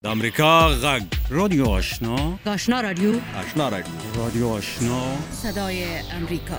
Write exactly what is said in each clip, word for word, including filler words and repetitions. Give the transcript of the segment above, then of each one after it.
د امریکا غږ رادیو آشنا آشنا رادیو آشنا رادیو رادیو آشنا صدای امریکا.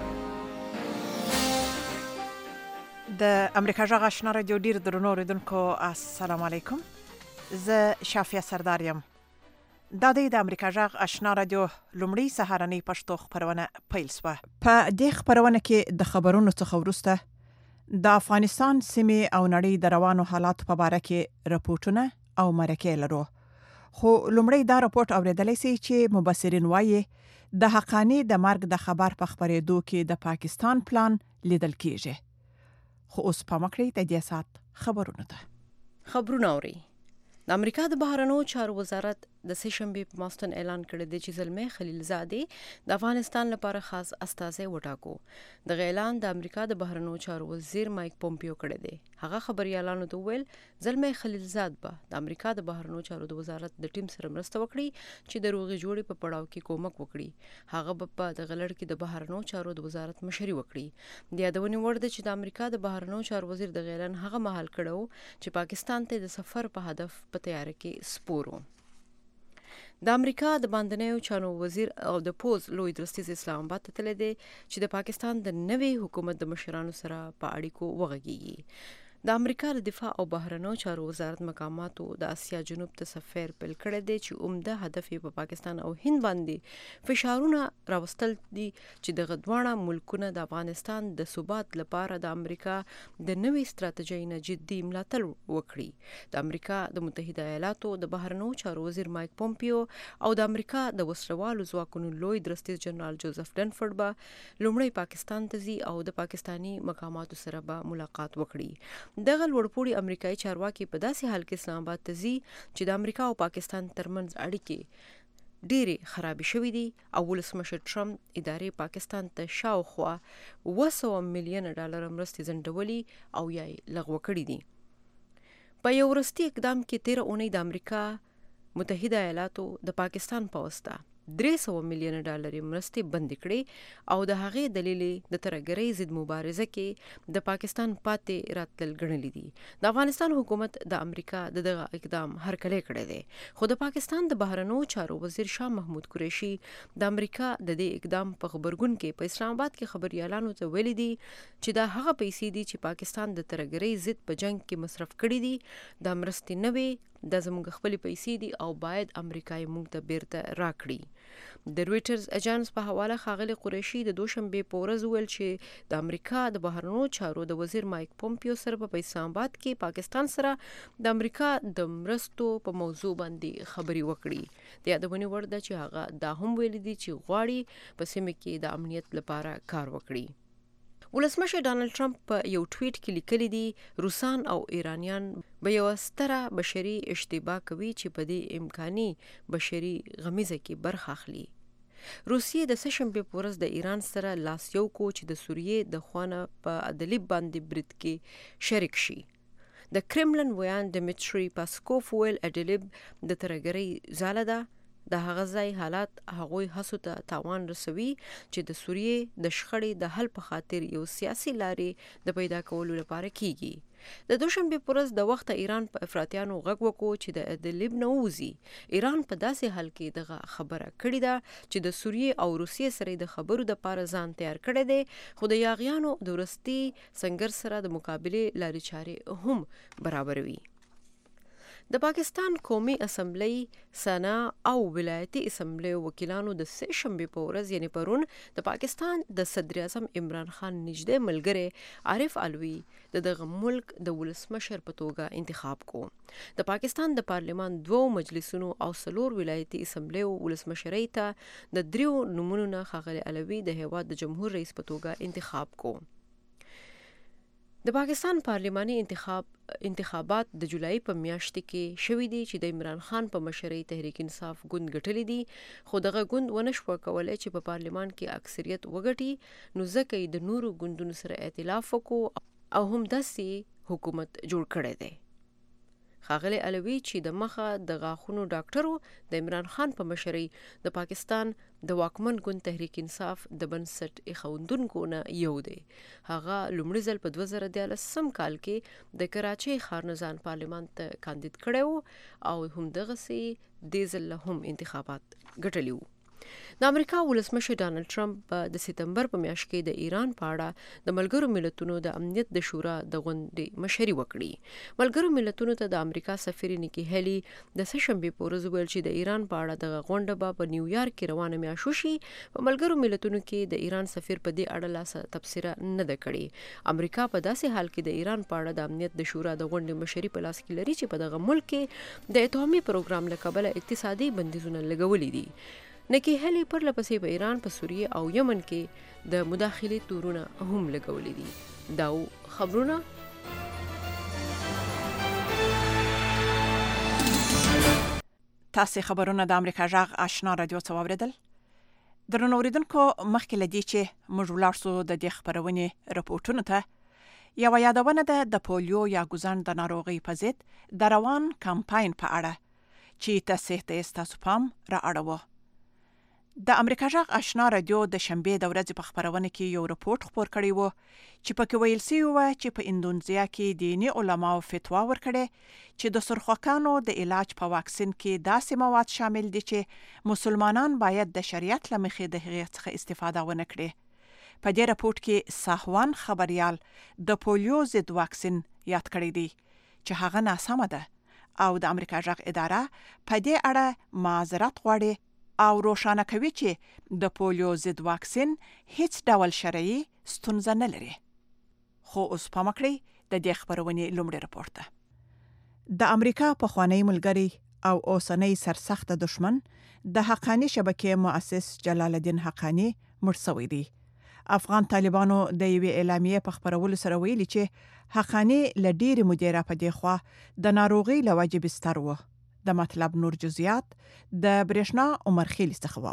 د امریکا غږ آشنا رادیو ډیر درنو اوریدونکو السلام علیکم. زه شافیه سردار یم. دا د امریکا غږ آشنا رادیو لومړی سهارنۍ پښتو خبرونه پیل شوه. په دې خبرونه کې د خبرونو څخه وروسته د افغانستان سیمې او نړۍ د روانو حالات په اړه کې راپورټونه او مرکې لرو. خو لومړی دا راپورټ اوریدلی سي چې مبصرین وایي د حقانی د مرګ د خبر په خبرېدو کې د پاکستان پلان لیدل کیږي. خو اوس په مکړی د دې سات خبرونه ده. خبرونه اوري. د امریکا د بهرنیو چارو وزارت د سه شنبې په ماستون اعلان کړی دی چې زلمی خلیلزادې د افغانستان لپاره خاص استازی وټاکو. د اعلان د امریکا د بهرنیو چارو وزیر مایک پومپیو کړی دی. هغه خبريالانو ته ویل زلمی خلیلزاد به د امریکا د بهرنیو چارو د وزارت د ټیم سره مرسته وکړي چې د روغې جوړې په پړاو کې کومک وکړي. هغه به په د غلړ کې د بهرنیو چارو د وزارت مشري وکړي. د یادونې وړ ده چې د امریکا د بهرنیو چارو وزیر د اعلان هغه مهال کړو چې پاکستان ته د سفر په هدف په تیاری کې سپورو. د امریکا د باندنیو چارو وزیر او د پوز لوی درستیز اسلام آباد ته تللی دی چې د پاکستان د نوي حکومت د مشرانو سره په اړیکو وغږیږي. د امریکا د دفاع او بهرنیو چارو وزارت مقاماتو د اسیا جنوب ته سفر پیل کړی دی چې عمده هدف یې په پاکستان او هند باندې فشارونه راوستل دي چې د غدوانه ملکونه د افغانستان د ثبات لپاره د امریکا د نوې ستراتیژۍ نه جدي ملاتړ وکړي. د امریکا د متحده ایالاتو د بهرنیو چارو وزیر مایک پومپیو او د امریکا د وسلوالو ځواکونو لوی درستیز جنرال جوزف ډنفورد به لومړی پاکستان ته ځي او د پاکستانی مقاماتو سره به ملاقات وکړي. دغه لوړپوړي امریکایي چارواکي په داسې حال کې اسلام آباد ته ځي چې د امریکا او پاکستان ترمنځ اړیکې ډېرې خرابې شوې دي او ولسمشر ټرمپ ادارې پاکستان ته شاوخوا اوه سوه میلیونه ډالر مرستې ځنډولي او یا یې لغوه کړي دي. په یو وروستي اقدام کې تیره اونۍ د امریکا متحده ایالاتو د پاکستان په واسطه درې سوه میلیونه ډالر مرستې بندې کړې او د هغې دلیل د ترهګرۍ ضد مبارزه کې د پاکستان پاتې راتلل ګڼلي دي. د افغانستان حکومت د امریکا د دغه اقدام هرکلی کړی دی. خو د پاکستان د بهرنیو چارو وزیر شاه محمود قریشي د امریکا د دې اقدام په خبرګون کې په اسلام آباد کې خبريالانو ته ویلي دي چې دا هغه پیسې دي چې پاکستان د ترهګرۍ ضد په جنگ کې مصرف کړي دي. د مرستې نه وي د زموږ خپل پیسې دي او باید امریکای موږ ته بیرته راکړي. د رويټرز اجانس په حواله ښاغلي قریشي د دوشنبه په ورځ ویل چې د امریکا د بهرنیو چارو د وزیر مایک پومپیو سره په اسلام آباد کې پاکستان سره د امریکا د مرستو په موضوع باندې خبري وکړي. د یادونې وړ ده چې هغه دا هم ویلي دي چې غواړي په سیمه کې د امنیت لپاره کار وکړي. ولسمشر ډانلډ ټرمپ په یو ټویټ کې لیکلي دي روسان او ایرانیان به یو ستره بشري اشتباه کوي چې په دې امکاني بشري غمیزه کې برخه اخلي. روسیې د سه شنبې په ورځ د ایران سره لاس یو کو چې د سوریې د خوانه په ادلیب باندې برید کې شریک شي. د کرملن ویان دمیټری پاسکوف ویل ادلیب د ترهګرۍ ځاله ده. د هغه ځای حالات هغوی هڅو ته تاوان رسوي چې د سوریې د شخړې د حل په خاطر یو سیاسي لارې د پیدا کولو لپاره کیږي. د دوشنبې په ورځ د وخت ایران په افراطیانو غږ وکړو چې د ادلیب نه ووځي. ایران په داسې حال کې دغه خبره کړې ده چې د سوریې او روسیې سره د خبرو د لپاره ځان تیار کړی دی. خو د یاغیانو د وروستي سنگر سره د مقابلې لارې چارې هم برابروي. د پاکستان قومي اسمبلی سنا او ولایتي اسمبلی وکیلانو د سه شنبې په ورځ یعنی پرون د پاکستان د صدر اعظم عمران خان نږدې ملګری عارف علوي د دغه ملک د ولسمشر په توګه انتخاب کو. د پاکستان د پارلمان دوو مجلسونو او څلور ولایتي اسمبلی ولسمشرۍ ته د دریو نومونو نه ښاغلي علوي د هیواد د جمهور رئیس په توګه انتخاب کو. د پاکستان پارلماني انتخاب انتخابات د جولای په میاشت کې شوې دي چې د عمران خان په مشرۍ تحریک انصاف ګوند ګټلې دي. خو دغه ګوند ونه شو کولای چې په پارلمان کې اکثریت وګټي، نو ځکه یې د نورو ګوندونو سره ائتلاف وکړو او هم داسې حکومت جوړ کړی دی. ښاغلی علوي چې د مخه د غاښونو ډاکټرو د عمران خان په مشرۍ د پاکستان د واکمن ګوند تحریک انصاف د بنسټ ایښودونکو نه یو دی. هغه لومړي ځل په دوه زره دیارلسم کال کې د کراچۍ ښار نه ځان پارلمان ته کاندید کړی و او همدغسې دې ځل هم انتخابات ګټلي وو. د امریکا ولسمشر ډانلډ ټرمپ د سپتمبر په میاشت کې د ایران په اړه د ملګرو ملتونو د امنیت د شورا د غونډې مشري وکړي. ملګرو ملتونو ته د امریکا سفیر نیکی هیلی د سهشنبې په ورځ ویل چې د ایران په اړه د غونډه به په نیویارک کې روانه میاشت وشي. په ملګرو ملتونو کې د ایران سفیر په دې اړه لا تبصره نه ده کړې. امریکا په داسې حال کې د ایران په اړه د امنیت د شورا د غونډې مشري په لاس کې لري چې په دغه ملک کې د اتومي پروګرام له کبله اقتصادي بندیزونه لګولي دي. نیکی هیلی پر لپسې په ایران په سوریه او یمن کې د مداخلې تورونه هم لګولي دي. دا خبرونه تاسې خبرونه د امریکا جغ آشنا رادیو څخه واوریدل. درنو اوریدونکو مخکې لدی چې موږ ولاړ سو د دې خبرونې رپورټونو ته یو یادونه ده د پولیو یا ګوزن د ناروغي په ضد د روان کمپاین په اړه چې تاسې ته تاسو پام را اړوو. د امریکا جغ آشنا رادیو د شنبې د ورځې په خبرونه کې یو رپورت خپور کړی و چې پکې ویل شوی و چې په اندونیزیا کې دیني علماو فتوا ورکړې چې د سرخوکانو د علاج په واکسین کې داسې مواد شامل دي چې مسلمانان باید د شریعت له مخې د هغې څخه استفاده ونه کړي. په دې رپورت کې ساهوان خبريال د پولیو ضد واکسین یاد کړی دی چې هغه ناسمه ده او د امریکا جغ اداره په دې اړه معذرت غواړي او روښانه کوي چې د پولیو ضد واکسین هیڅ ډول شرعي ستونزه نه لري. خو اوس پام وکړئ د دې خبرونې لومړی رپورت ده. د امریکا پخوانی ملګری او اوسنۍ سرسخت دشمن د حقانی شبکې مؤسس جلال الدین حقانی مړ شوی دی. افغان طالبانو د یوې اعلامیې په خبرولو سره ویلي چې حقانی له ډېرې مودې راپدې خوا د ناروغۍ له وجې بستر و. د مطلب نور جزئیات د برېښنا عمر خیل څخه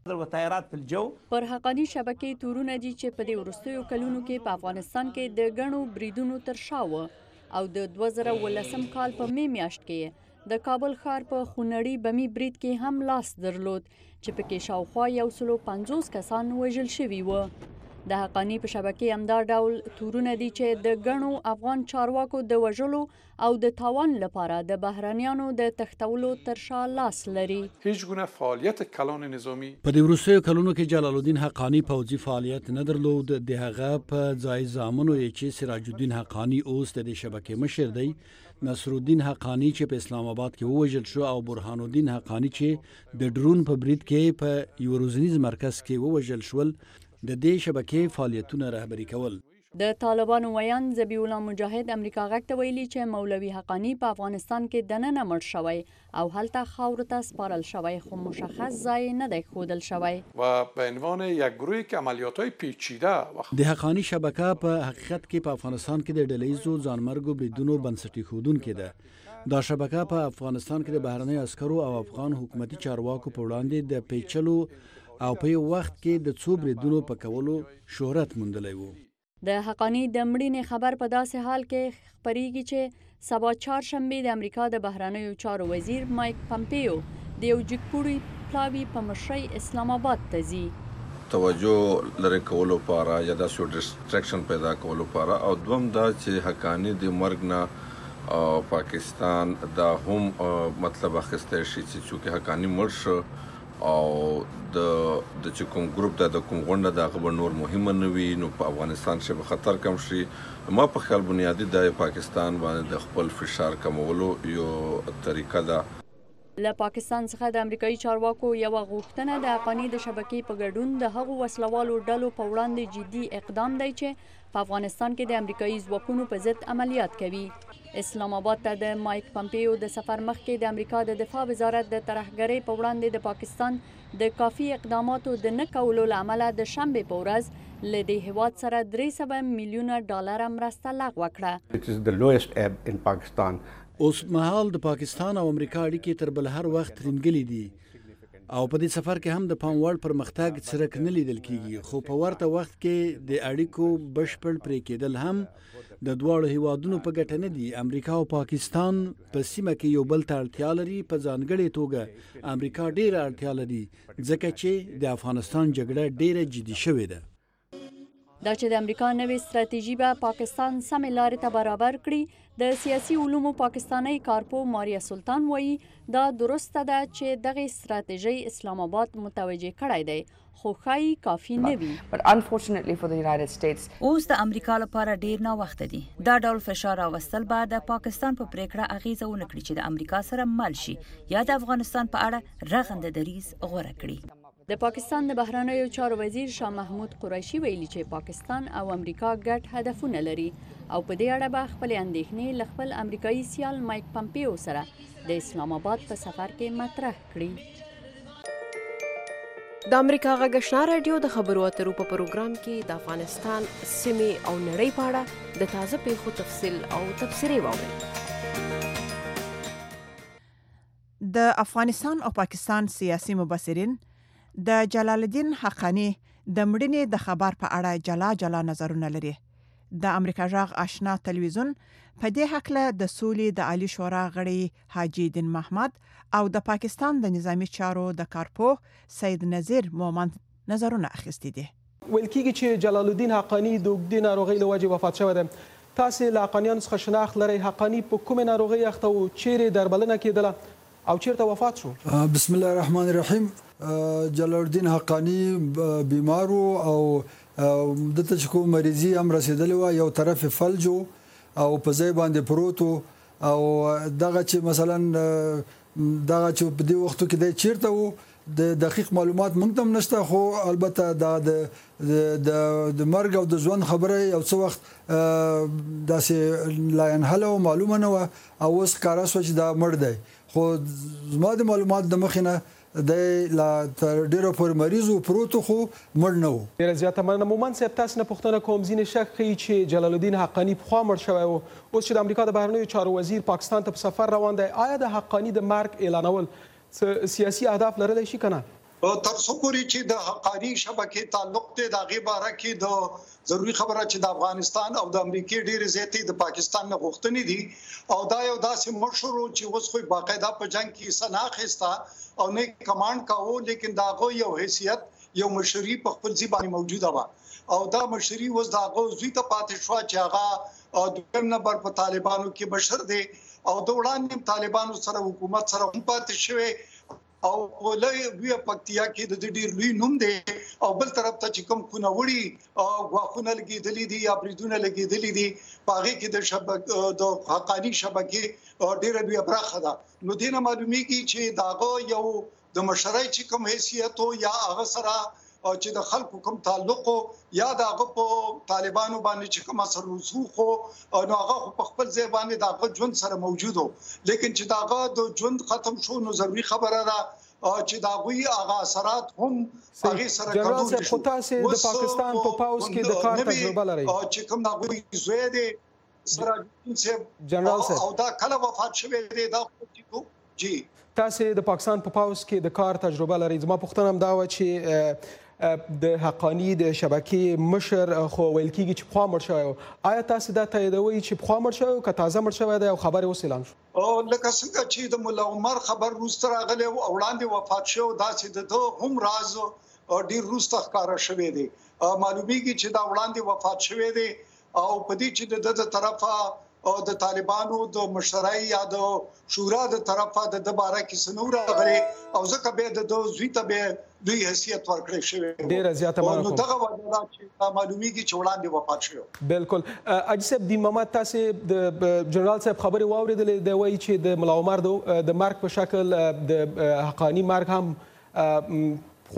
واوري. پر حقانی شبکې تورونه دي چې په دې وروستیو کلونو کې په افغانستان کې د ګڼو بریدونو تر شا و او د دوه زره اوولسم کال په می میاشت کې د کابل ښار په خونړي بمي برید کې هم لاس درلود چې پکې شاوخوا یو سلو پنځوس کسان وژل شوي و. د حقانی په شبکې همدا ډول تورونه دي چې د ګڼو افغان چارواکو د وژلو او د تاوان لپاره د بهرانيانو د تښتولو تر شا لاس لري. هیڅ گونه فعالیت کلان نظامی په دې وروستیو کلونو کې جلال الدین حقانی پوځي فعالیت نه درلود. د هغه په ځای زامنو یې چې سراج الدین حقانی اوس د شبکې مشر دی، نصر الدین حقانی چې په اسلام آباد کې ووژل شو او برهان الدین حقانی چې د ډرون په برید کې په یو روزنیز مرکز کې ووژل شول، د دې شبکې فعالیتونه رهبري کول. د طالبانو ویان ذبیح الله مجاهد امریکا غږ ته ویلي چې مولوي حقانی په افغانستان کې دننه مړ شوی او هلته خاورو ته سپارل شوی، خو مشخص ځای نه دی ښودل شوی و به عنوان یک گروهی که عملیات‌های پیچیده. د حقانی شبکه په حقیقت کې په افغانستان کې د ډلهیزو ځانمرګو بریدونو بنسټ ایښودونکې ده. دا شبکه په افغانستان کې د بهرنیو عسکرو او افغان حکومتي چارواکو په وړاندې د پیچلو او په یو وخت کې د څو بریدونو په کولو شهرت موندلی وو. د حقانی د مړینې خبر په داسې حال کې خپریږي چې سبا چهارشنبې د امریکا د بهرنیو چارو وزیر مایک پمپیو د یو جګپوړي پلاوي په مشرۍ اسلام آباد ته ځي. توجه لري کولو لپاره یا د سو ډیسټریکشن پیدا کولو لپاره او دوم دا چې حقانی د مرګ نه پاکستان دا هم مطلب اخیستی شي چې چونکې حقانی مړ شو او د د چې کوم ګروپ د کوم غونډه د هغه نور مهمه نه وي نو په افغانستان کې به خطر کم شي. ما په خیال بنیادی د پاکستان باندې د خپل فشار کمولو یو طریقه ده. له پاکستان څخه د امریکایي چارواکو یو غوښتنه د حقانی د شبکې په ګډون د هغو وسلوالو ډلو په وړاندې جدي اقدام دی چې په افغانستان کې د امریکایي ځواکونو په ضد عملیات کوي. اسلام آباد ته د مایک پمپیو د سفر مخکې د امریکا د دفاع وزارت د ترهګرۍ په وړاندې د پاکستان د کافي اقداماتو د نه کولو له امله د شنبې په ورځ له دې هیواد سره درې سوه میلیونه ډالر مرسته لغوه کړه. اوس مهال د پاکستان او امریکا اړیکې تر بل هر وخت رنګلې دي او په دې سفر کې هم د پام وړ پرمختګ څرک نه لیدل کیږي، خو په ورته وخت کې د اړیکو بشپړ پرې کېدل هم د دواړو هیوادونو په ګټه نه دي. امریکا او پاکستان په سیمه کې یو بل ته اړتیا لري. په ځانګړې توګه امریکا ډیره اړتیا لري ځکه چې د افغانستان جګړه ډیره جدي شوې ده. دا چې د امریکا نوې ستراتیژي به پاکستان سمې لارې ته برابر کړي. د سیاسي علومو پاکستاني کارپو ماریا سلطان وایي دا درسته ده چې دغه ستراتیژي اسلام آباد متوجه کړی دی خو ښایي کافي نه وي. اوس د امریکا لپاره ډیر ناوخته دي. دا ډول فشار راوستل به د پاکستان په پریکړه اغیزه ونه کړي چې د امریکا سره مل شي یا د افغانستان په اړه رغنده دریځ غوره کړي. د پاکستان د بهرنیو چارو وزیر شاه محمود قریشي ویلي چې پاکستان او امریکا ګډ هدفونه لري او په دې اړه به خپل اندېښنې له خپل امریکایي سیال مایک پمپیو سره د اسلام آباد په سفر کې مطرح کړي. د امریکا غږ آشنا رادیو د خبرو اترو په پروګرام کې د افغانستان سیمې او نړۍ په اړه د تازه پیښو تفصیل او تبصرې واورئ. د افغانستان او پاکستان سیاسي مبصرین د جلال الدین حقانی د مړینې د خبر په اړه جلا جلا نظرونه لري. د امریکا غږ آشنا تلویزیون په دې حقله د سولې د عالی شورا غړي حاجی دین محمد او د پاکستان د نظامی چارو د کارپو سید نذیر مومند نظرونه اخیستي دي. ویل کېږي چې جلال الدین حقانی د اوږدې ناروغۍ له وجې وفات شوی دی. تاسې له حقانیانو څخه شناخت لرئ. حقانی په کومې ناروغۍ اخته و؟ چیرې درملنه کېدله او چیرته وفات شو؟ بسم الله الرحمن الرحیم. جلال الدین حقانی بیمار او دته چې کوم مریضي هم رسیدلی و، یو طرف فلج او په ځای باندې پروت او دغه چې مثلا دغه چې په دې وختو کې د چیرته و د دقیق معلومات موږ هم نشته، خو البته د د د مرګ او د ژوند خبره یو څه وخت داسې لا انحله او معلومه نه و او اوس ښکاره شوه چې دا مړ دی. خو زما د معلومات د مخې نه د لا تر ډیرو پورې مریض و پروت خو مړ نه و. ډېره زیاته مننه. مومند صاحب تاسې نه پوښتنه کوم ځینې شک ښیي چې جلال الدین حقانی پخوا مړ شوی و، اوس چې د امریکا د بهرنیو چارو وزیر پاکستان ته په سفر روان دی، آیا د حقانی د مرګ اعلانول سیاسي اهداف لرلی شي که نه؟ تر څو پورې چې د حقانی شبکې تعلق دی د هغې باره کې د ضروري خبره چې د افغانستان او د امریکې ډېرې زیاتې د پاکستان نه غوښتنې دي او دا یو داسې مشر و چې اوس خو باقاعده په جنګ کې حصه نه اخیسته او نه کمانډ کاوه، لیکن د هغه یو حیثیت یو مشري په خپل ځای باندې موجوده وه او دا مشري اوس د هغه زوی ته پاتې شوه چې هغه دویم نمبر په طالبانو کې بشر دی او د وړاندې طالبانو سره حکومت سره هم پاتې شوی او ولې وی پکتیا کې د ډېر لوی نوم دی او بل طرف ته چې کوم کونوړي او غواخونه لګېدلې دي یا بریدونه لګېدلې دي پاره کې د شبکې د حقانی شبکې ډېر لوی برخه ده. نو دینه معلومیږي چې داغه یو د مشرۍ چې کوم حیثیت یا هغه سره چې د خلکو کوم تعلق یا داغه په طالبانو باندې چې کوم اثر رسوخ نو هغه په خپل ځای باندې داغه ژوند سره موجود و، لیکن چې داغه د ژوند ختم شو نو ضروري خبره ده چې داغوی هغه اثرات هم هغه سره جنرال صاحب خو تاسې د پاکستان په پاوز کې د کار تجربه لرئ چې کوم داغوی زوی دی سراج الدین صاحب جنرال صاحب او دا کله وفات شوی دی دا جی تاسې د پاکستان په پاوز کې د کار تجربه لرئ. زما پوښتنه هم دا وه چې د حقانی د شبکې مشر خو ویل کېږي چې پخوا مړ شوی و، آیا تاسې دا تاییدوئ چې پخوا مړ شوی و که تازه مړ شوی دی او خبر یې اوس اعلان شو؟ لکه څنګه چې د ملا عمر خبر وروسته راغلی او وړاندې وفات شو، داسې د ده هم راز ډېر وروسته ښکاره شوی دی. معلومیږي چې دا وړاندې وفات شوی دی او په دې چې د ده د طرفه او د طالبانو د مشرۍ یا د شورا د طرفه د د باره کې څه نه راغلی او ځکه بیا د ده زوی ته بیا دوی حیثیت ورکړی شوی ډېره زیاته مننه کوم. نو دغه وجه ده چې معلومیږي چې وړاندې وفات شوی. بالکل. حاجي صاحب دین محمد تاسې د جنرال صاحب خبرې واورېدلې، دی وایي چې د ملا عمر د مرګ په شکل د حقانی مرګ هم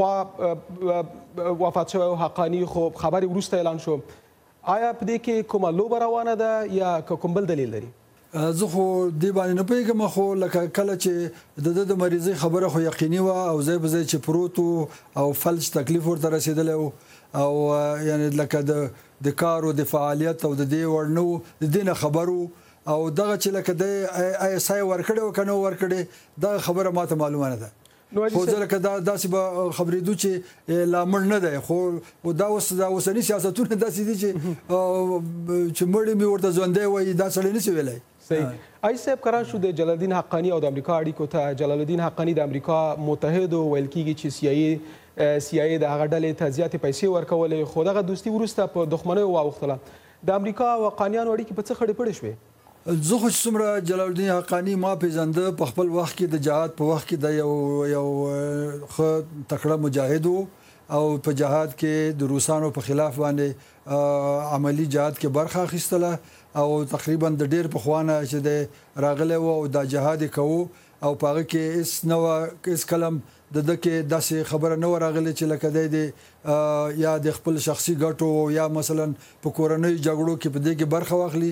خوا وفات شوی او حقانی خو خبرې وروسته اعلان شو. آیا په دې کې کومه لوبه روانه ده یا کوم بل دلیل لري؟ زه خو دې باندې نه پوهېږم، خو لکه کله چې د ده د مریضۍ خبره خو یقیني وه او ځای په ځای چې پروت او فلج تکلیف ورته رسېدلی و او یعنې لکه د د کار او د فعالیت او د دې وړ نه و، د دې نه خبر و او دغه چې لکه دی آی اس آی ورکړی و که نه ورکړی دغه خبره ماته معلومه نه ده. خو ځکه دا داسې به خبرېدو چې لا مړ نه دی خو دا اوس دا اوسني سیاستونه داسې دي چې چې مړ مې ورته ژوندی وایي دا سړی نشي ویلی صحیح آی صاحب قرار شو د جلال الدین حقانی او د امریکا اړیکو ته جلال الدین حقانی د امریکا متحد ویل کیږي چې سی آی سی آی د هغه ډلې ته زیاتې پیسې ورکولې خو دغه دوستي وروسته په دښمنۍ واوښتله د امریکا او حقانیانو اړیکې په څه خړې پړې شوې زه خو چې څومره جلال الدین حقانی ما پیژنده په خپل وخت کې د جهاد په وخت کې د یو یو ښه تکړه مجاهد او په جهاد کې د روسانو په خلاف باندې عملی جهاد کې برخه اخیستله او تقریبا د ډیر په خوانه چې د راغله او د جهاد کوو او پاره کې اس نو اس کلم د دکې داسې خبره نه ورغله چې لکه د یا د خپل شخصي ګټو یا مثلا په کورنۍ جګړو کې په دې کې برخه واخلي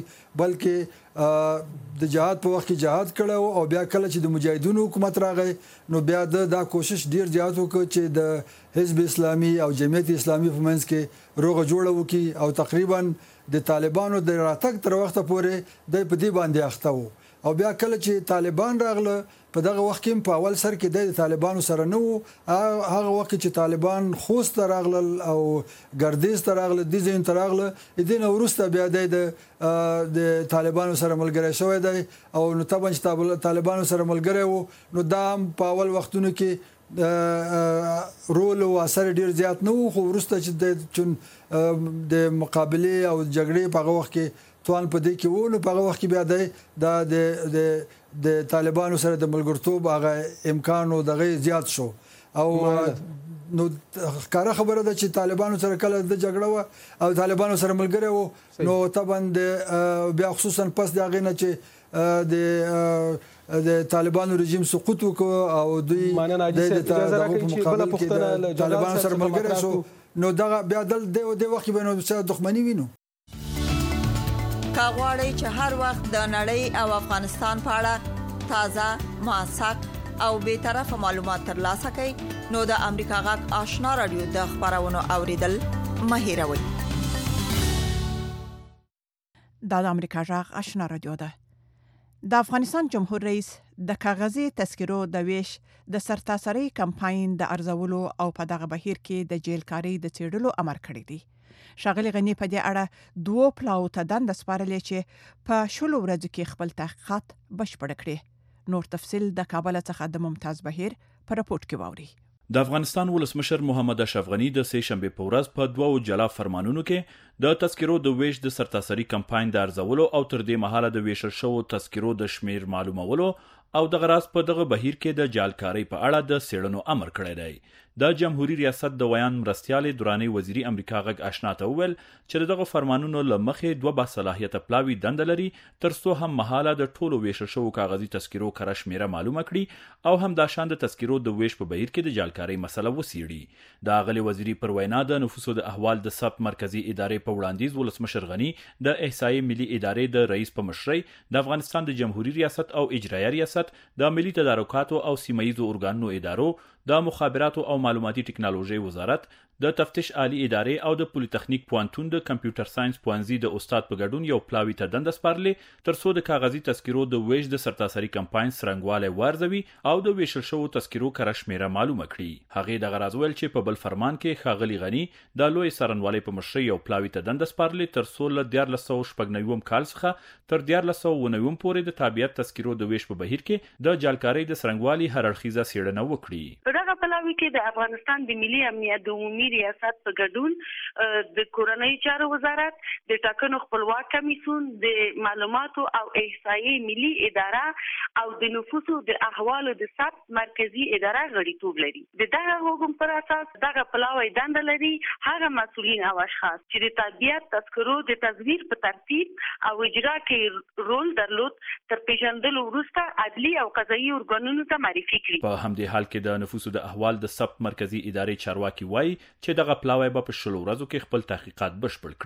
بلکې د جهاد په وخت کې جهاد کړو او بیا کله چې د مجاهدینو حکومت راغی نو بیا د دا کوشش ډیر زیات وکړ چې د حزب اسلامي او جمعیت اسلامي په منځ کې روغه جوړه وکړي او تقریبا د طالبانو د راتګ تر وخت پورې د په دې باندې اخته وو او بیا کله چې طالبان راغله په دغه وخت کې په اول سر کې د طالبانو سره نه وو هغه وخت چې طالبان خوست راغله او ګردیز راغله د ځین راغله دین ورسته بیا د د طالبانو سره ملګری شوی دی او نو طبعا چې طالبانو سره ملګری وو نو دا په اول وختونو کې رول او اثر ډیر زیات نه وو خو ورسته چې د چون د مقابله او جګړې په وخت کې توان په دې کې وو نو په وخت کې بیا د د د طالبانو سره د ملګرتوب هغه امکان او دغه زیات شو او نو کاره خبره ده چې طالبانو سره کله د جګړه و او طالبانو سره ملګری وو نو طبعا د بیا خصوصا پس د غینه چې د د طالبانو رژیم سقوط وکړ او دوی د طالبانو سره ملګری شو نو دغه بیا د د وخت به نو دښمنی وینو کاغوري چې هر وخت د نړۍ او افغانستان په اړه تازه موثق او به طرفه معلومات ترلاسه کړئ نو د امریکا غږ آشنا رادیو د خبرونو اوریدل مه هیروئ. دا د امریکا غږ آشنا رادیو ده. د افغانستان جمهور رئیس د کاغذي تذکرو د ویش د سرتاسري کمپاین د ارزولو او په دغه بهیر کې د جیلکاری د چیرلو امر کړی دی. شاغلی غنی په دې اړه دوه پلاو ته دند سپارلې چې په شلو ورځو کې خپل تحقیقات بشپړ کړي. نور تفصيل د کابل څخه د ممتاز بهیر په راپورټ کې واوري. د افغانستان ولسمشر محمد اشرف غنی د سه شنبه په ورځ په دوو جلا فرمانونو کې د تذکرو د ویش د سرتاسري کمپاین د ارزولو او تر دې مهاله د ویشل شوو تذکرو د شمیر معلومولو او د غراس په دغه بهیر کې د جالکاری په اړه د سیړنو امر کړی دی. د جمهوریت ریاست د ویان مرستيال دراني وزیری امریکا غږ آشنا ته ویل چې دغه فرمانونو لمخې دوه باصلاحیت پلاوی دند لري ترڅو هم مهاله د ټولو ویشل شوو کاغذي تذکرو کره شمیره معلومه کړي او هم د شاند تذکرو د ویش په بهیر کې د جالکاری مسله وسیړي. د غلي وزیری پر وینا د نفوسو د احوال د ثبت مرکزی ادارې په وړاندیز ولسمشر غنی د احصایې ملي ادارې د رئیس په مشرۍ د افغانستان د جمهوریت ریاست او اجرایي ریاست د ملي تدارکاتو او سیمایي ارګانونو ادارو د مخابراتو او معلوماتي ټکنالوژي وزارت د تفتیش عالی ادارې او د پولی تخنیک پوانتون د کمپیوټر ساينس پوانځي د استاد په ګډون یو پلاوی ته دند سپارلې ترڅو د کاغذي تذکرو د ویش د سرتاسري کمپاین سرنګواله ورزوي او د ویشل شوو تذکرو کره شمیره معلومه کړي. هغه د غراز ویل چې په بل فرمان کې خاغلی غنی د لوی سرنواله په مشرۍ یو پلاوی ته دند سپارلې ترڅو ل دیار لسو شپږنیوم کال څخه تر دیار لسو ونیوم پورې د تابعیت تذکرو د ویش په بهیر کې د جالکاری د سرنګوالي هر اړخیزه سیړنه وکړي. دغه پلاوی کې د افغانستان د ملي امنیت د عمومي ریاست په ګډون د کورنۍ چارو وزارت د ټاکنو خپلواک کمیسیون د معلوماتو او احصایې ملي اداره او د نفوسو د احوالو د ثبت مرکزی اداره غړیتوب لري. د دغه حکم پر اساس دغه پلاوی دند لري هغه مسؤلین او اشخاص چې د تابعیت تذکرو د تزویر په ترتیب او اجرا کې رول درلود تر پیژندلو وروسته عدلي او قضایي ارګانونو ته معرفي کړي. په همدې حال کې د نفوسو د احوال د ثبت مرکزی ادارې چارواکي وایي چې دغه پلاوی به په شلو ورځو کې خپل تحقیقات بشپړ کړي.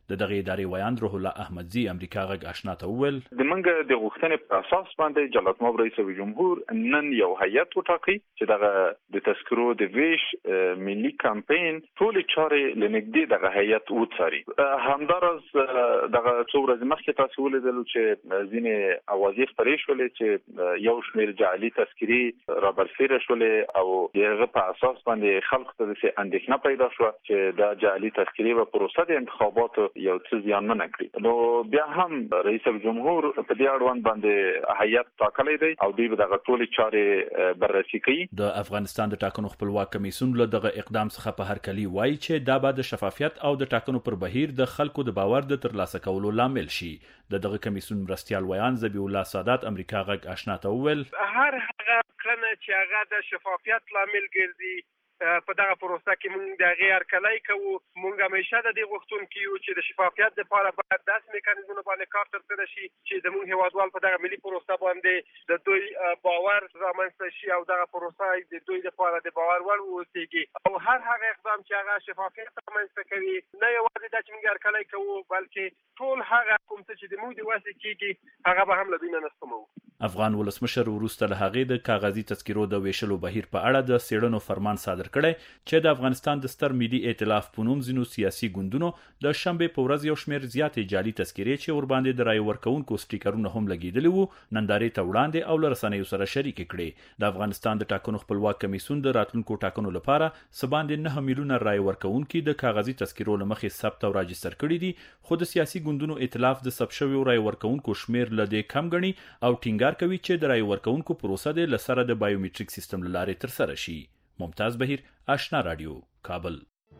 د دغه ادارې ویاند روح الله احمدزي امریکا غږ آشنا ته وویل د منګه د غوښتنې په اساس باندې جلالت ماب رئیس جمهور نن یو هیئت وټاکي چې دغه د تذکرو د ویش ملي کمپاین ټول چارې لنګدي دغه هیئت وڅاري. همدارس دغه څو ورځې مخکې تاسو ولیدل چې ځینې اوازې خپرې شولې چې یو شمېر جعلي تذکرې رابرسېره شولې او دغه په اساس باندې خلکو ته د اندېښنه پیدا شوه چې دا جعلي تذکرې په پروسه د انتخاباتو یو څه زیانمن کړي. نو بیا هم رئیس جمهور په دې اړوند باندې هیئت ټاکلی دی او دوی به دغه ټولې چارې بررسي کوي. د افغانستان د ټاکنو خپلواک کمیسیون له دغه اقدام څخه په هر کلی وایي چې دا به د شفافیت او د ټاکنو پر بهیر د خلکو د باور د ترلاسه کولو لامل شي. د دغه کمیسیون مرستیال ویان ذبیح الله سادات امریکا غږ آشنا ته وویل هر هغه کړنه چې هغه د شفافیت لامل ګرځي په دغه پروسه کې موږ د غیر کلای کوو. موږ همیشه د دې غوښتونکو یو چې د شفافیت لپاره باید داسې میکانیزمونه باندې کار ترسره شي چې د موږ هیوادوال په دغه ملي پروسه باندې د دوی باور رامنځته شي او دغه پروسه د دوی لپاره د باور وړ واوسيږي او هر هغه اقدام چې هغه شفافیت رامنځته کوي نه یوازې د چې موږ غیر کلای کوو بلکې ټول هغه کوم څه چې د موږ د واسه کېږي هغه به هم له دوی نه نستمو. افغان ولسمشر وروسته له هغې د کاغذي تذکرو د ویشلو بهیر په اړه د څېړنو فرمان صادر کړی چې د افغانستان د ستر ملي ائتلاف په نوم ځینو سیاسي ګوندونو د شنبې په ورځ یو شمېر زیاتې جعلي تذکرې چې ورباندې د رایې ورکوونکو سټیکرونه هم لګېدلي وو نندارې ته وړاندې او له رسنیو سره شریکې کړې. د افغانستان د ټاکنو خپلواک کمیسیون د راتلونکو ټاکنو لپاره څه باندې نهه میلیونه رایې ورکوونکي د کاغذي تذکرو له مخې ثبت او راجستر کړي دي خو د سیاسي ګوندونو ائتلاف د ثبت شویو رایې ورکوونکو شمېر له دې کم ګڼي او ټینګار کوي چې د رایې ورکوونکو پروسه د لسره د بایومټریک سیستم لارې تر سره شي. ممتاز بهیر آشنا رادیو کابل.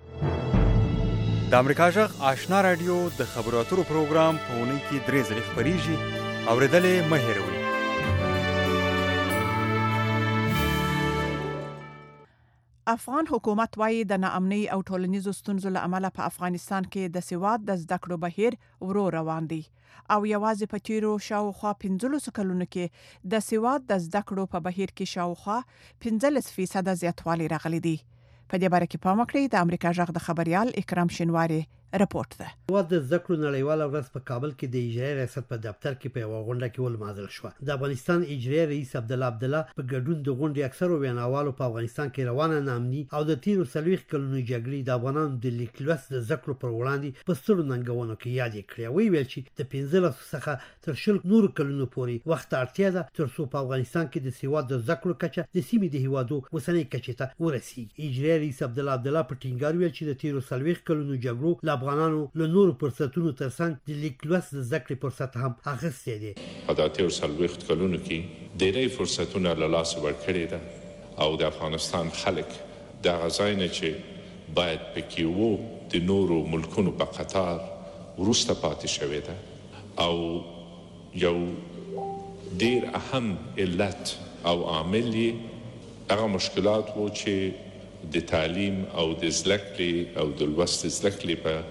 د امریکا جغ آشنا رادیو د خبرو اترو پروګرام په اونۍ کې درې ځلې خپریږي اوریدل یې مه هېروئ. افغان حکومت وايي د ناامنۍ او ټولنیزو ستونزو له امله په افغانستان کې د سواد د زده کړو بهیر ورو روان دی او یوازې په تیرو شاوخوا پنځلسو کلونو کې د سواد د زده کړو په بهیر کې شاوخوا پنځلس فیصد زیاتوالی راغلی دی. په دې باره کې پام وکړئ. د امریکا جغ د خبريال اکرام شینواری رپورت ده. سواد د زده کړو نړیواله ورځ په کابل کې د اجرایي ریاست په دفتر کې په یوه غونډه کې ولمانځل شوه. د افغانستان اجرایي رئیس عبدالله عبدالله په ګډون د غونډې اکثرو ویناوالو په افغانستان کې روانه ناامني او د تیرو څلوېښت کلونو جګړې د افغانانو د لیک لوست د زده کړو پر وړاندې په سترو ننګونو کې یادې کړې. ویې ویل چې د پنځلسو څخه تر شل نورو کلونو پورې وخت اړتیا ده تر څو په افغانستان کې د سواد د زده کړو کچه د سیمې د هیوادو اوسنۍ کچې ته ورسیږي. اجرایي رئیس عبدالله عبدالله په ټینګار ویل چې د تیرو څلوېښت کلونو جګړو له افغانانو له نورو فرصتونو ترڅنګ د لیک لوست د زده کړې فرصت هم اخیستی دی. په دا تیرو څلوېښت کلونو کې ډېری فرصتونه له لاسه ورکړي ده او د افغانستان خلک دغه ځای نه چې باید پکې وو د نورو ملکونو په قطار وروسته پاتې شوی ده او یو ډېر اهم علت او عامل یې هغه مشکلات وو چې د تعلیم او د زده کړې او د لوست زده کړې په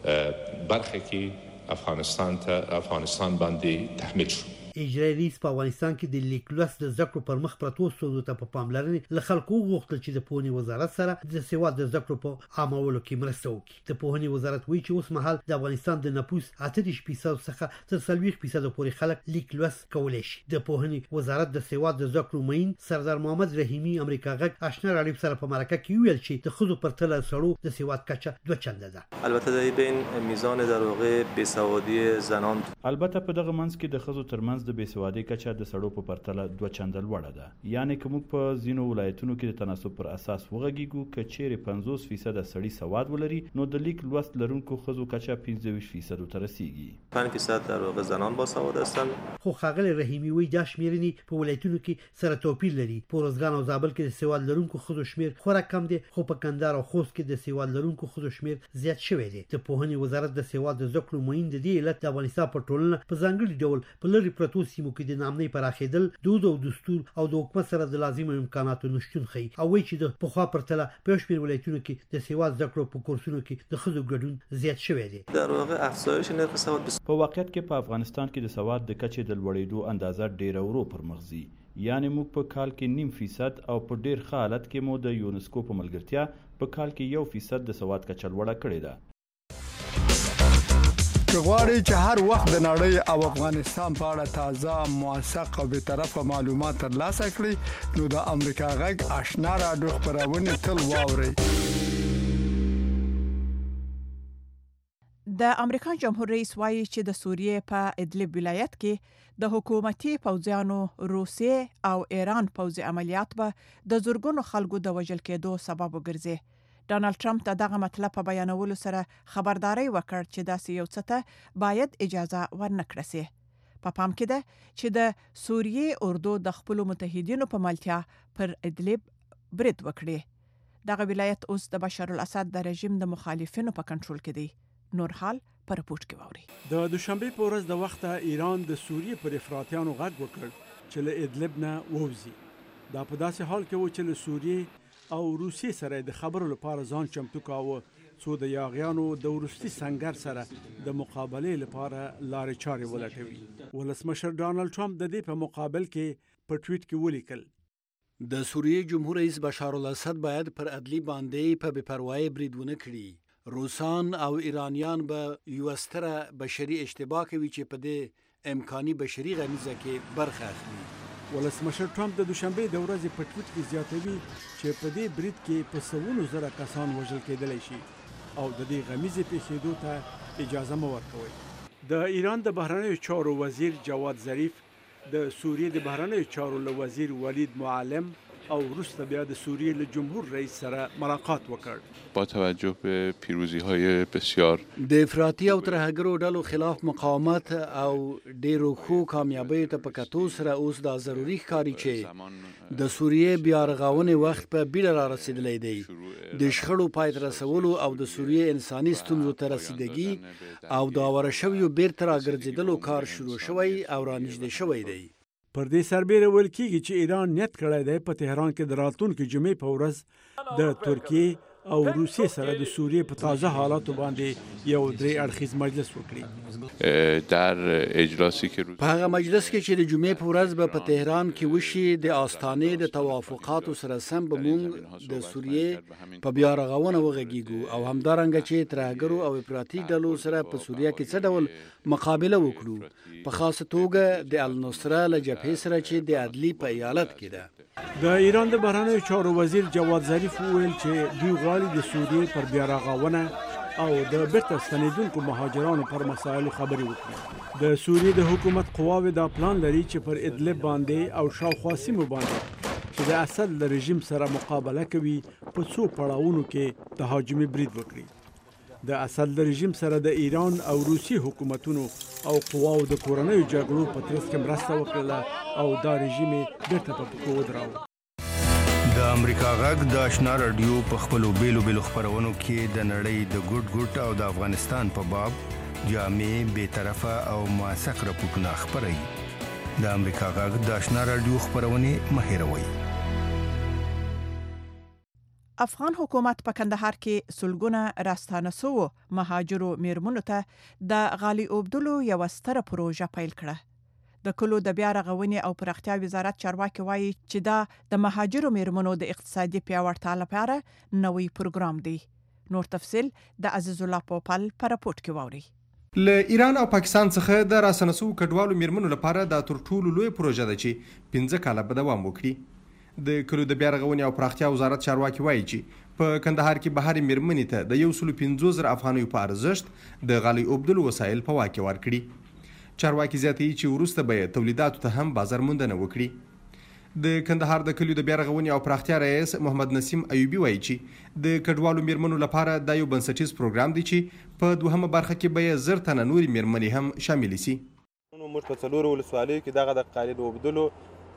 برخه کې افغانستان ته افغانستان باندې تحمیل شو. اجرایي رئیس په افغانستان کې د لیک لوست د زده کړو پر مخ پرتو ستونزو ته په پاملرنې له خلکو وغوښتل چې د پوهنې وزارت سره د سواد د زده کړو په عامولو کې مرسته وکړي. د پوهنې وزارت وایي چې اوس مهال د افغانستان د نفوس اته دېرش فیصد څخه تر څلوېښت فیصد پورې خلک لیک لوست کولی شي. د پوهنې وزارت د سواد د زده کړو معین سردار محمد رحیمي امریکا غږ آشنا رادیو سره په مرکه کې ویل چې د ښځو پرتله سړو د سواد کچه دوه چنده ده. البته در بین میزان در واقع بیسوادی زنان البته په دغه منځ کې د ښځو ترمنځ د بیسوادۍ کچه د سړو په پرتله دوه چنده لوړه ده. یعنی که موږ په ځینو ولایتونو کې د تناسب پر اساس وغږیږو که چیرې پنځوس فیصد سړي سواد ولري نو د لیک لوست لرونکو ښځو کچه پنځه ویشت فیصد ته رسیږي. پنځه فیصد در واقع زنان با سواد هستند. خو ښاغلی رحیمي وایي دا شمېرنې په ولایتونو کې سره توپیر لري. په ارزګان او زابل کې د سواد لرونکو ښځو شمېر خورا کم دی خو په کندهار او خوست کې د سواد لرونکو ښځو شمېر زیات شوی دی. د پوهنې وزارت د سواد د زده کړو معین د دې علت د افغانستان په ټولنه په ځانګړي ډول په لرې پرتو سیمو کې د ناامنۍ پراخېدل دود او دستور او د حکومت سره د لازمو امکاناتو نشتون ښیي او وایي چې د پخوا پرتله په یو شمېر ولایتونو کې د سواد زده کړو په کورسونو کې د ښځو ګډون زیات شوی دی. در واقع افزایش نرخ سواد په واقعیت کې په افغانستان کې د سواد د کچې د لوړېدو اندازه ډېره ورو پر مخ ځي. یعنی موږ په کال کې نیم فیصد او په ډېر ښه حالت کې مو د یونسکو په ملګرتیا په کال کې یو فیصد د سواد کچه لوړه کړې ده. کغواړي چې هر وخت د نړۍ او افغانستان په اړه تازه موثق او به طرفه معلومات ترلاسه کړئ نو د امریکا غږ آشنا رادیو خبرونه تل واورئ. د امریکا جمهور رئیس وایي چې د سوریې په ادلب ولایت کې د حکومتي پوځیانو روسیې او ایران پوځي عملیات به د زورګونو خلکو د وژل کېدو سبب وګرځي. ډانلډ ټرمپ د دغه مطلب په بیانولو سره خبرداري وکړ چې داسې یو څه ته باید اجازه ورنکړه سي. په پام کې ده چې د سوریې اردو د خپل متحدینو په ملتیا پر ادلب برید وکړي. دغه ولایت اوس د بشار الاسد د رژیم د مخالفینو په کنټرول کې دی. نور حال پر پورت کې ووري. د دوشنبه په ورځ د وخته ایران د سوریې پر افراطیانو غږ وکړ چې له ادلب نه ووځي. دا په داسې حال کې و چې له سوریې او روسیې سره د خبرو لپاره ځان چمتو کاوه څو د یاغیانو د ورستي سنگر سره د مقابله لپاره لارې چارې ولټوي. ولسمشر ډانلډ ټرمپ د دې په مقابل کې په ټویټ کې ولیکل: د سوریې جمهور رئیس بشار الاسد باید پر ادلب باندې په بې پروایي برید ونه کړي. روسان او ایرانیان به یو ستره بشري اشتباه کوي چې په دې امکاني بشري غمیزه کې برخه اخلي. ولسمشر ټرمپ د دوشنبه د ورځې په ټویټ کې زیاتوي چې په دې برید کې په سوونو زره کسان وژل کېدلی شي او د دې غمیزې پیښېدو ته اجازه مه ورکوئ. د ایران د بهرنیو چارو وزیر جواد ظریف د سوریې د بهرنیو چارو له وزیر ولید معلم او وروسته بیا د سوریې له جمهور رئیس سره ملاقات وکړ. با توجه به پیروزی‌های بسیار د افراطي او ترهګرو ډلو خلاف مقاومت او ډیرو ښو کامیابیو ته په کتو سره اوس دا ضروري ښکاري چې د سوریې بیا رغونې وخت په بیړه را رسېدلی دی. د شخړو پای ته رسولو او د سوریې انساني ستونزو ته رسیدګي او د اوره شویو بیرته راګرځېدلو کار شروع شوی او رانږدې شوی دی. پر دې سربېره ویل کېږي چې ایران نیت کړی دی په تهران کې د راتلونکي جمعې په ورځ د ترکیې او روسیې سره د سوریې په تازه حالاتو باندې یو درې اړخیز مجلس وکړي. در اجلاسی که په هغه مجلس کې چې د جمعې په ورځ به په تهران کې وشي د آستانې د توافقاتو سره سم به موږ د سوریې په بیا رغونه وغږیږو او همدارنګه چې ترهګرو او افراطي ډلو سره په سوریه کې څه ډول مقابله وکړو، په خاصه توګه د النصره له جبهې سره چې د عدلي په ایالت کې ده. د ایران د بهرنیو چارو وزیر جواد ظریف وویل چې دوی غواړي د سوریې پر بیا رغونه او د بیرته ستنېدونکو مهاجرانو پر مسایلو خبرې وکړي. د سوریې د حکومت قواوې دا پلان لري چې پر ادلب باندې او شاوخوا سیمو باندې چې د اسد له رژیم سره مقابله کوي په څو پړاوونو کې تهاجمي برید وکړي. د اسد له رژیم سره د ایران او روسي حکومتونو او قواو د کورنیو جګړو په ترڅ کې مرسته وکړه او دا رژیم بیرته په پښو ودراوه. د امریکا غږ د آشنا رادیو په خپلو بیلو بیلو خبرونو کې د نړۍ د ګوټ ګوټ او د افغانستان په باب جامع بې طرفه او موثق راپورټونه خپروي. د امریکا غږ د آشنا رادیو خبرونه مه هېروئ. افغان حکومت په کندهار کې سلګونه راستانه سوو مهاجرو میرمنو ته د غالي اوبدلو یو ستره پروژه پیل کړه. د کلو د بیا رغونې او پراختیا وزارت چارواکي وایي چې دا د مهاجرو میرمنو د اقتصادي پیاوړتیا لپاره نوې پروګرام دی. نور تفصیل د عزیز الله پوپل پر راپورټ کې ووري. له ایران او پاکستان څخه د راستانه سوو کډوالو میرمنو لپاره دا تر ټولو لوی پروژه ده چې پنځه کاله به دوام وکړي. د کلو د بیا رغونې او پراختیا وزارت چارواکي وایي چې په کندهار کې بهر میرمنې ته د یو سل پنځوس زره افغانیو په ارزښت د غالۍ اوبدلو وسایل په واک کې ورکړي. چارواکي زیاتوي چې وروسته به تولیداتو ته هم بازار موندنه وکړي. د کندهار د کلیو د بیا رغونې او پراختیا رئیس محمد نسیم ایوبي وایي چې د کډوالو میرمنو لپاره دا یو بنسټیز پروګرام دی چې په دوهمه برخه کې به زر تنه نورې میرمنې هم شامل شي. موږ په څلورو ولسوالیو کې دغه د قالین اوبدلو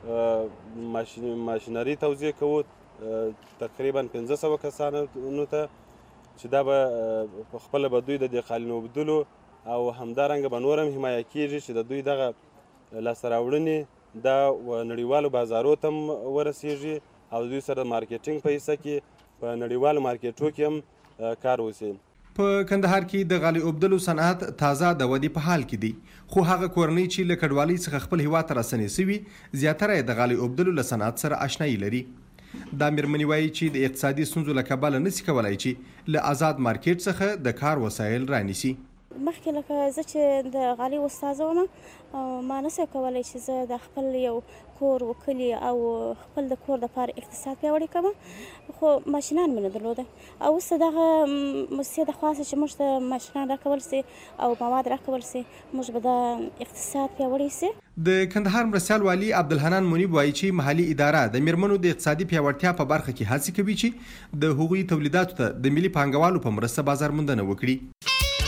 ماشینري توزیع کوو تقریبا پنځه سوه کسانو ته چې دا به خپله به دوی د دې قالین اوبدلو او همدارنګه به نور هم حمایه کېږي چې د دوی دغه لاسته راوړنې دا نړیوالو بازارو ته هم ورسیږي او دوی سره مارکیټینګ په حصه کې په نړیوالو مارکیټو کې هم کار وشي. په کندهار کې د غالۍ اوبدلو صنعت تازه د ودې په حال کې دی، خو هغه کورنۍ چې له کډوالۍ څخه خپل هیواد ته راستنې سوي زیاتره یې د غالۍ اوبدلو له صنعت سره آشنایي لري. دا میرمنې وایي چې د اقتصادي ستونزو له کبله نشي کولای چې له آزاد مارکیټ څخه د کار وسایل رانیسي. مخکې لکه زه چې د غالۍ استاذه وم ما نسو کولی چې زه د خپل یو کور وکلی او خپل د کور لپاره اقتصاد پیاوړی کړم خو ماشینان مې نه درلوده او اوس دغه موسسې د خواسته چې موږ ته ماشینان راکول سي او مواد راکول سي موږ به د اقتصاد پیاوړی سي. د کندهار مرستیال والی عبدالحنان منیب وایي چې محلي اداره د میرمنو د اقتصادي پیاوړتیا په برخه کې هڅې کوي چې د هغوی تولیداتو ته د ملي پانګوالو په مرسته بازار موندنه وکړي.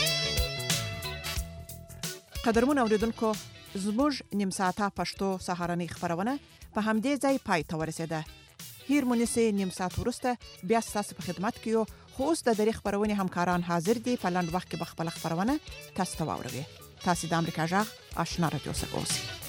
قدرمن اوریدونکو زموږ نیم ساعته پښتو سهارنۍ خبرونه په همدې ځای پای ته ورسېده. هیر مونږه نیم ساعت وروسته بیا ستاسو په خدمت کې یو خو اوس د درې خبرونه همکاران حاضر دي په لاند وخت کې به خپل خبرونه تاسو ته واوروي. تاسو د امریکا جغ آشنا رادیو څخه اوسئ.